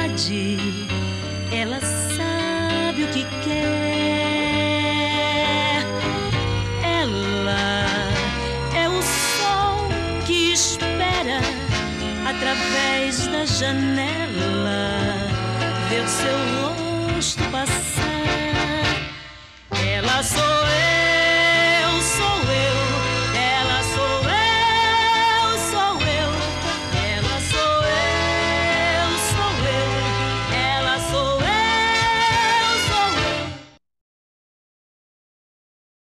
verdade, ela sabe o que quer. Ela é o sol que espera através da janela ver seu rosto passar. Ela sou eu.